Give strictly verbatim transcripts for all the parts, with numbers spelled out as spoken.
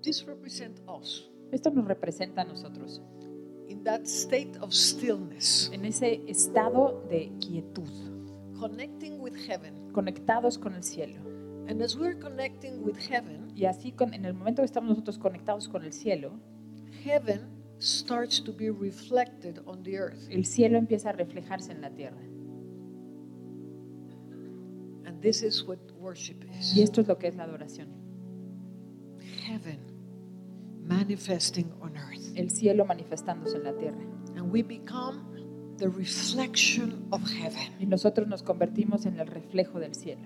this represents us Esto nos representa a nosotros, in that state of stillness, en ese estado de quietud, connecting with heaven. conectados con el cielo. And as we're connecting with heaven, Y así con- en el momento que estamos nosotros conectados con el cielo, heaven starts to be reflected on the earth. el cielo empieza a reflejarse en la tierra. And this is what worship Y is. esto es lo que es la adoración. Heaven manifesting on earth. El cielo manifestándose en la tierra. And we become the reflection of heaven. Y nosotros nos convertimos en el reflejo del cielo.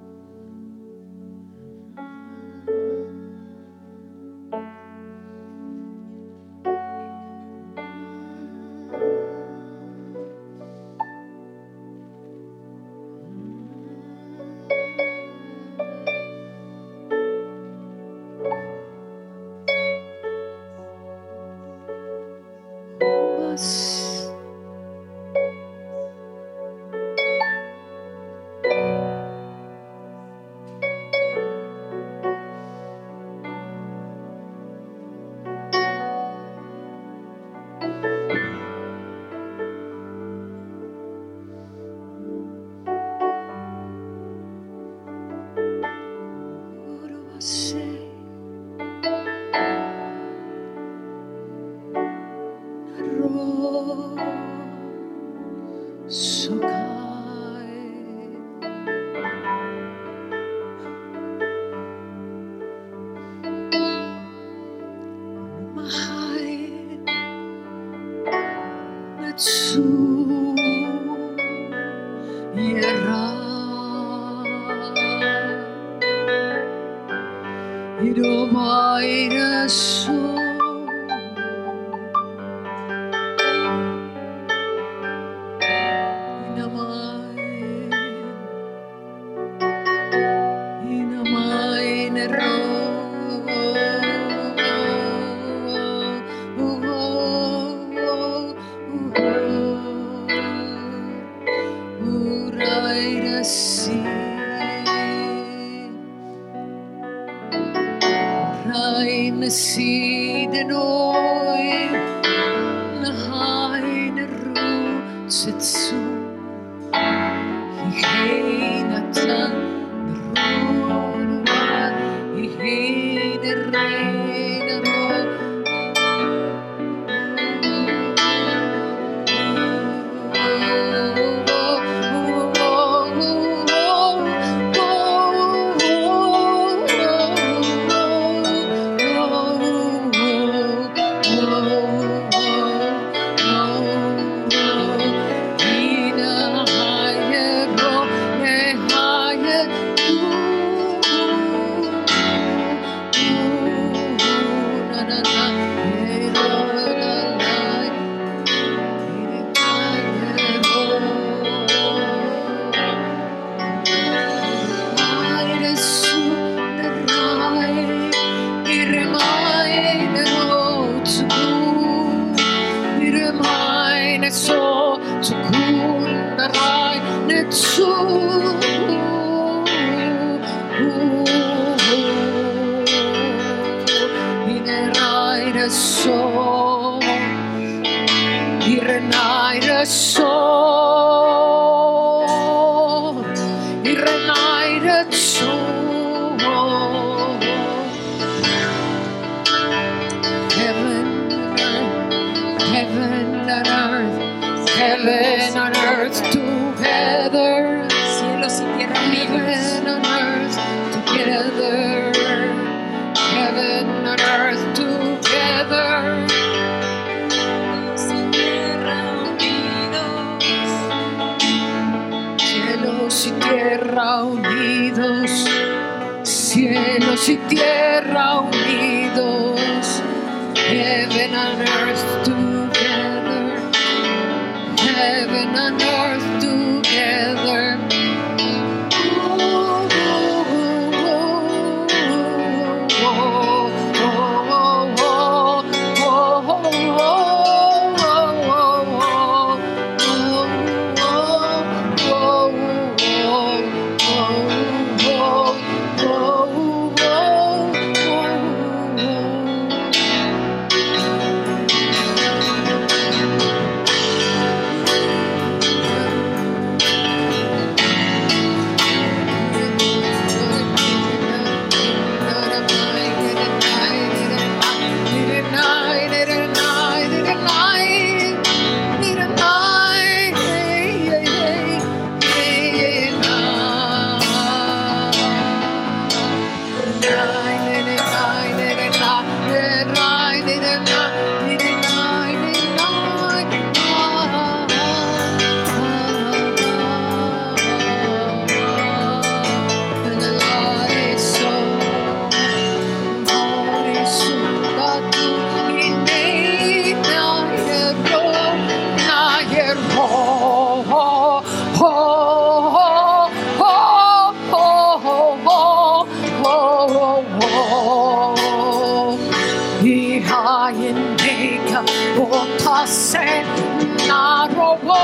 Cielos y tierra unidos, heaven and earth together, heaven and earth together. Oh, oh, oh, oh, oh, oh, oh, oh, oh, oh, 나의 내가 못하세 나로 보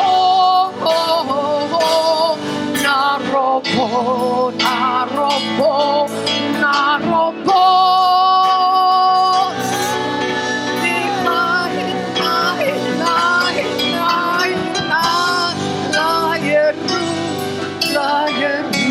나로 보 나로 보 나로 보 나의 나의 나의 나의 나 나의 루 나의 루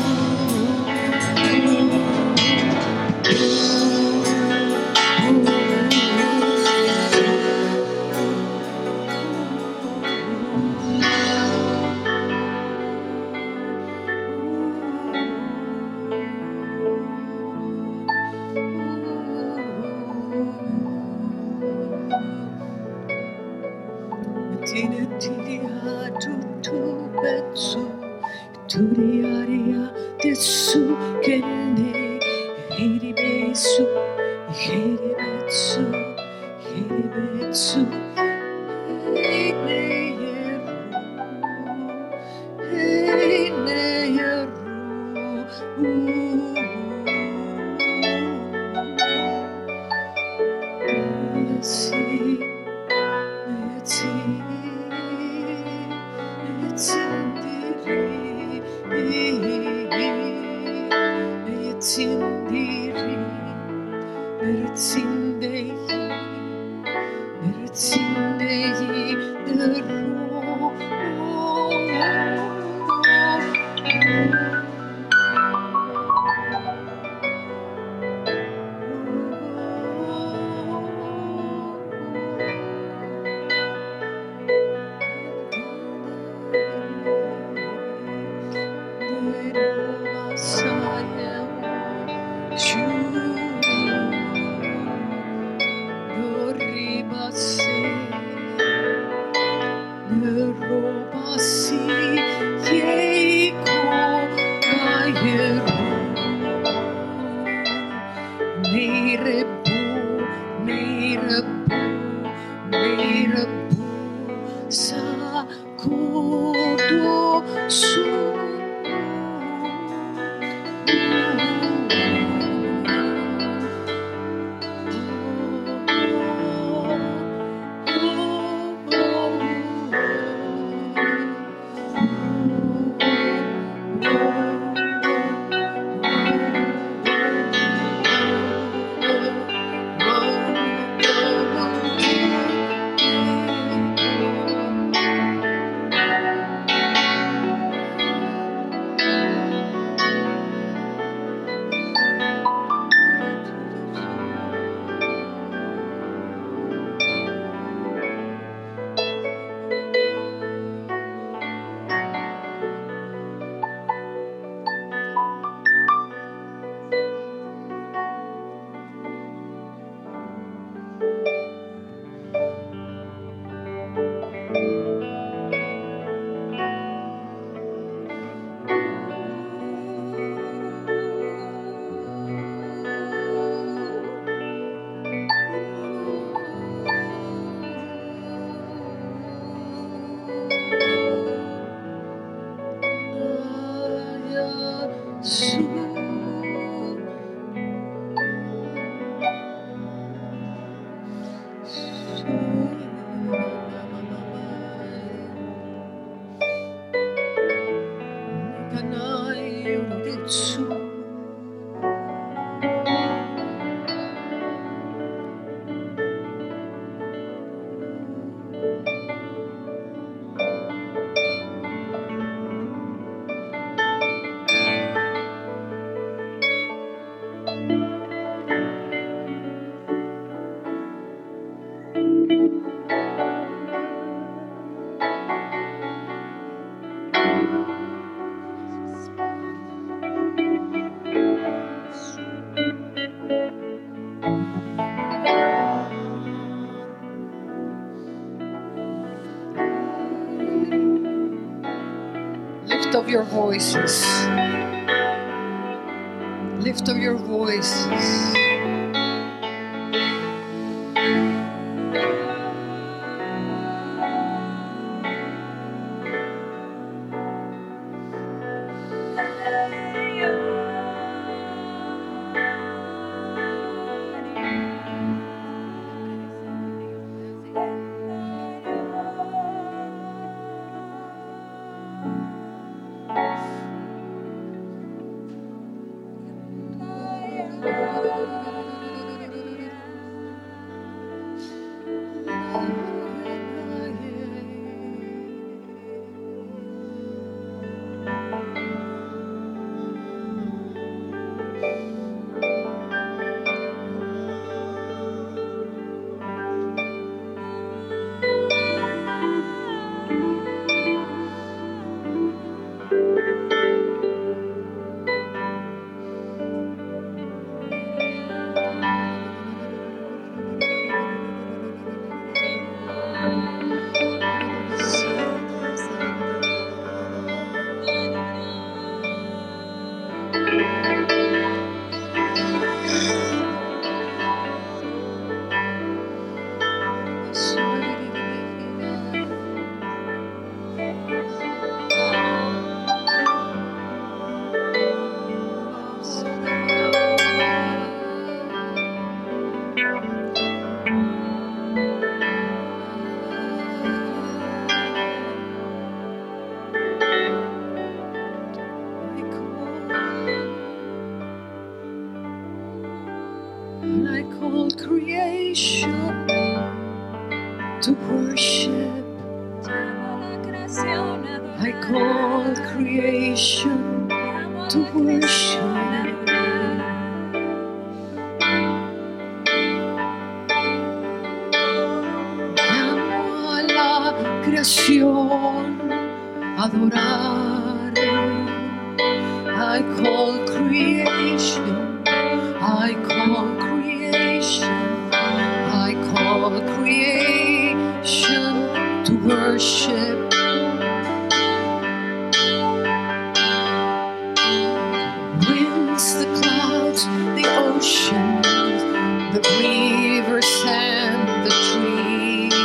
Turiaria tesu kende hiribesu hiribesu hiribesu heineyeru heineyeru see let's see let's Meritsindiri, meritsindehi, meritsindehi, ero. Lift up your voices. Lift up your voices. creation to worship. I call creation to worship. Llamo a la creación a adorar. I call creation, I call creation, I call creation to worship. Winds, the clouds, the oceans, the rivers and the trees,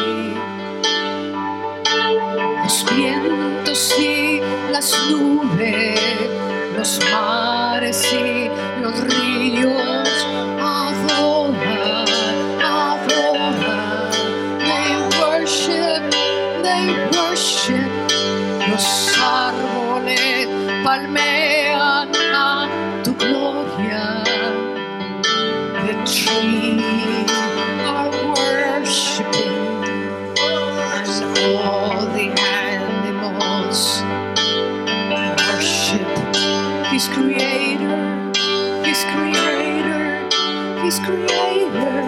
los vientos y las nubes, los mares y los ríos adoran, adoran. They worship, they worship. Los árboles palmean a tu gloria. The trees are worshiping, and all the animals worship His Creator, His Creator, His Creator.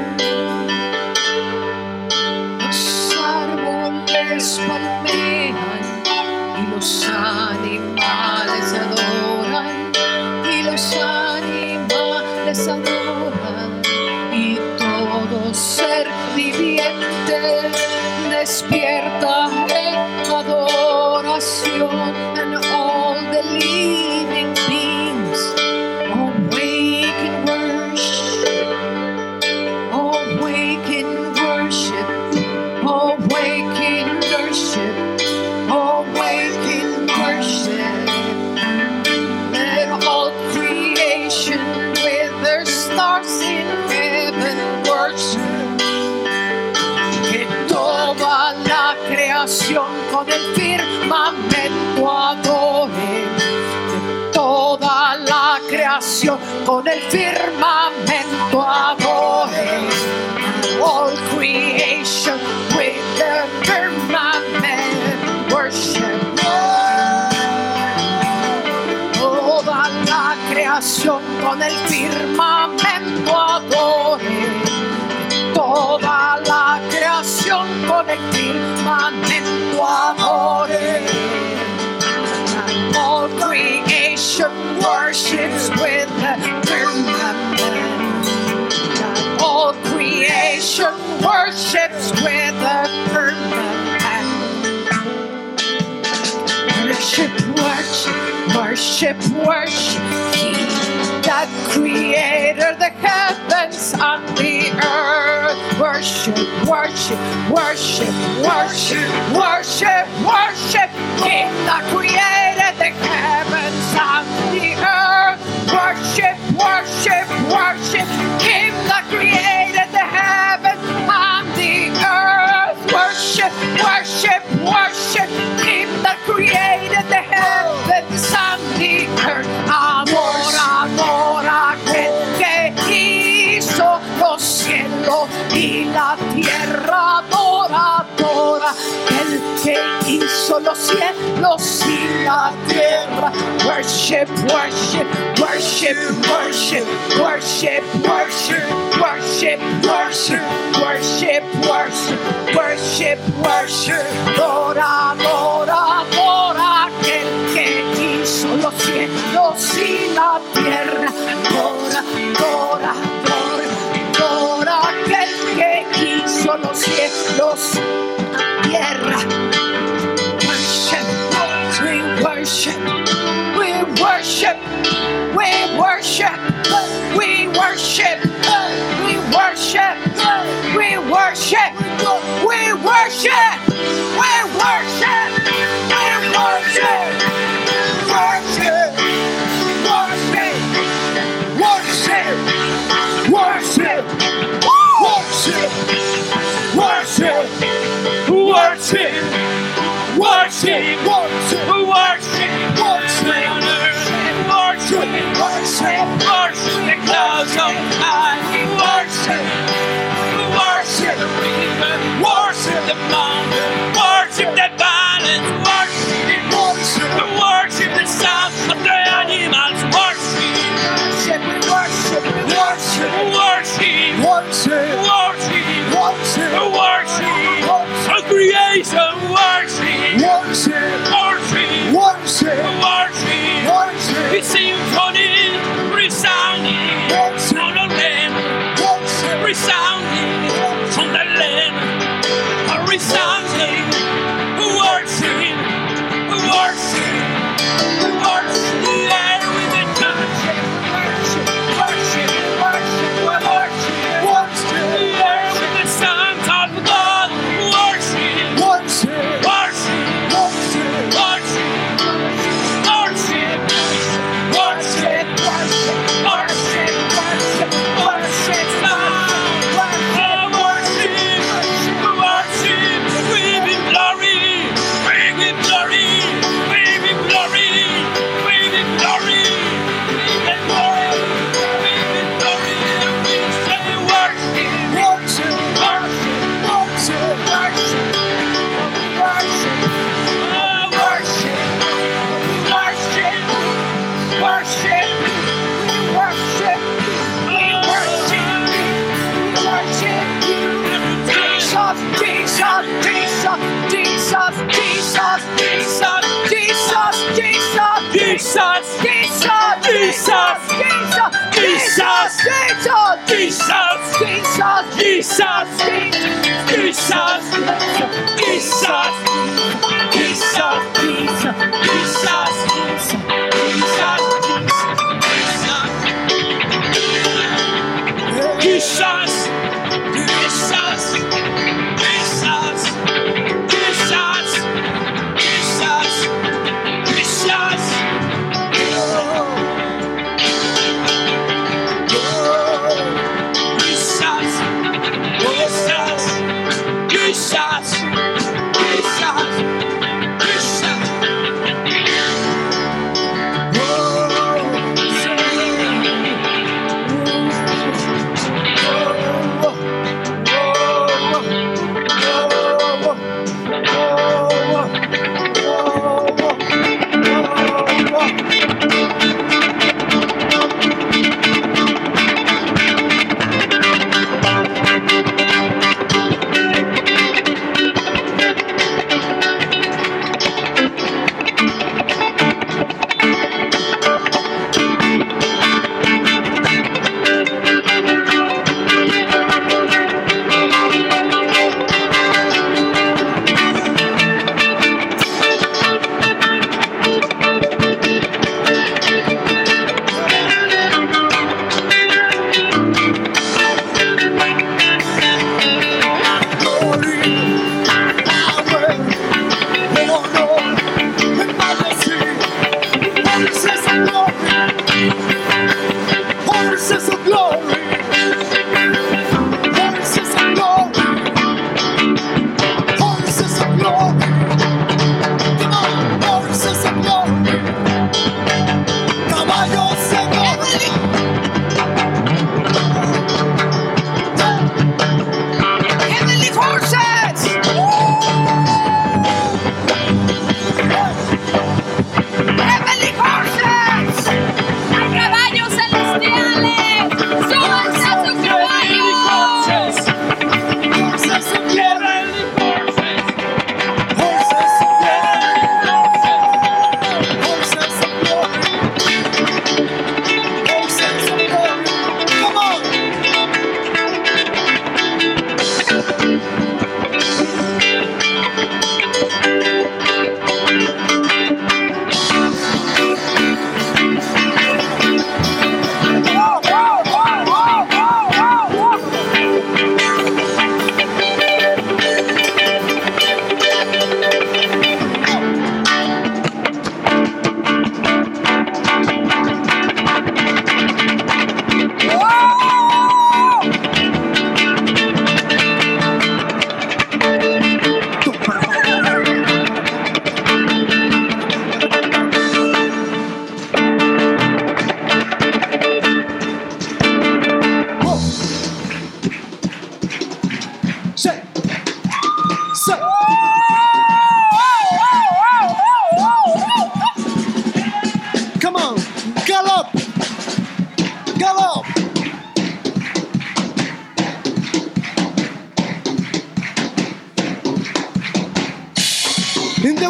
Los árboles palmean y los animales adoran, y los animales adoran, y todo ser viviente despierta en adoración, and all the living beings awake in worship, awake in worship, awake in worship, awake in worship. Let all creation with their stars in heaven worship. Que toda la creación con el firmamento adore. Que toda la creación con el firmamento adore. All creation with the firmament worship. Toda la creación con el firmamento adore. Toda la creación con el firmamento adore. All creation worships with the firmament. All creation worships with the firmament. Worship, worship, worship, worship. He that created the heavens and the earth. Worship, worship, worship, worship, worship, worship. He that created the heavens and the earth. Worship, worship, worship. Him that created the heavens and the earth. Worship, worship, worship. Him that created the heavens and the earth. Adora, adora aquel que hizo los cielos y la tierra. Adora, adora el que hizo los cielos y la tierra. Worship, worship, worship, worship, worship, worship, worship, worship, worship, worship, worship, worship. Adora, adora, adora aquel que hizo los cielos y la tierra. Adora, adora, adora, adora aquel que hizo los cielos y la tierra. Worship, we worship, we worship, we worship, we worship, we worship, we worship, we worship, we worship, we worship, worship, worship, worship, worship, worship, worship, worship, worship, worship, worship, worship on earth, worship, worship, worship, the clouds on high, worship. the mountain, worship the balance, worship, Worship. worship the sound of the animals, worship, Worship. We worship. We worship. worship, Worship. worship, Worship. worship, all creation, worship, Worship. worship, Worship. worship, Worship. the symphony resounding on the land, Worship. resounding on the land, resounding, worship, worship, worship, the air with the touch, worship, worship, worship, worship, the air with the sons of God, worship, Worship. worship, Worship. worship, worship, worship, worship, worship, worship, worship, oh, worship, worship, we give glory, we give glory, we give glory, we give glory, we give glory, we give glory, we say worship, Worship. worship, Worship. worship, worship, oh, worship, worship, worship, Worship. oh, Worship you. Jesus. Jesus. Jesus. Jesus. Jesus. Jesus. Jesus. Jesus. Jesus, Jesus. Jesus. Jesus. Jesus. Jesus. Jesus, Jesus. Jesus, Jesus, Jesus, Jesus, Jesus, Jesus, Jesus, Jesus, Jesus, Jesus, Jesus. Jesus, Jesus, Jesus, Jesus, Jesus.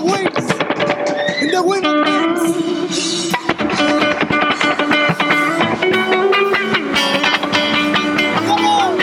the wings, in the wing of wings. Come on.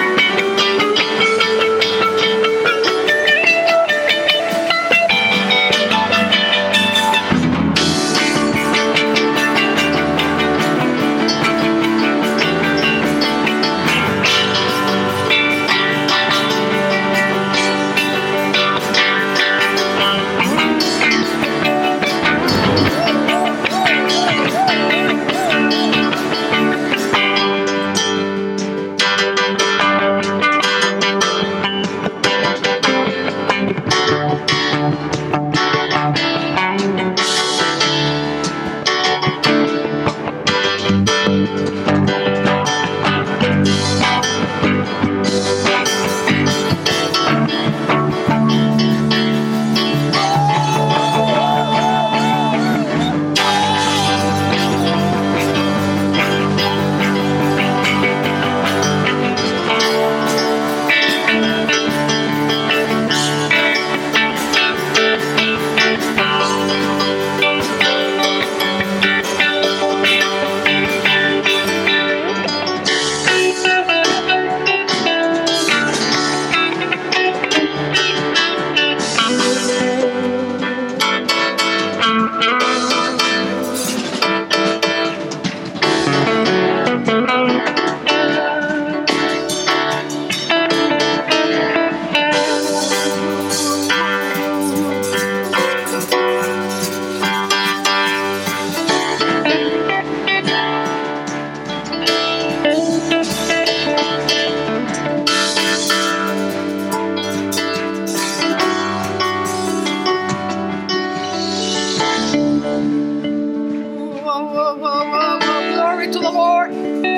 Glory to the Lord.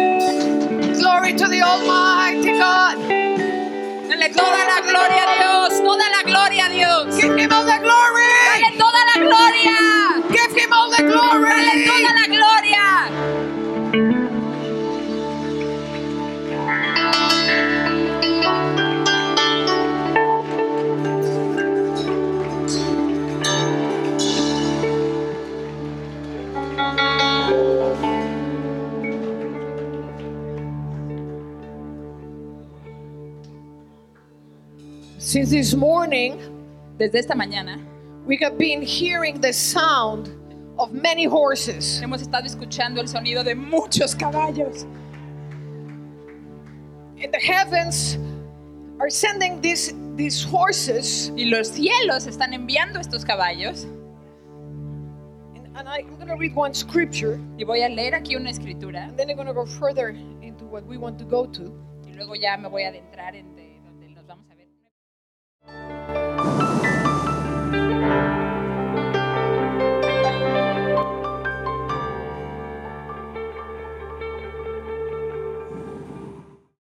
Glory to the Almighty God. Dale toda la gloria a Dios, toda la gloria a Dios. Give him all the glory. Dale toda la gloria. Give him all the glory. Dale toda la gloria. Since this morning, Desde esta mañana we have been hearing the sound of many horses. hemos estado escuchando el sonido de muchos caballos. And the heavens are sending these, these horses. Y los cielos están enviando estos caballos. And, and I, I'm going to read one scripture, Y voy a leer aquí una escritura. and then I'm going to go further into what we want to go to. Y luego ya me voy a adentrar en de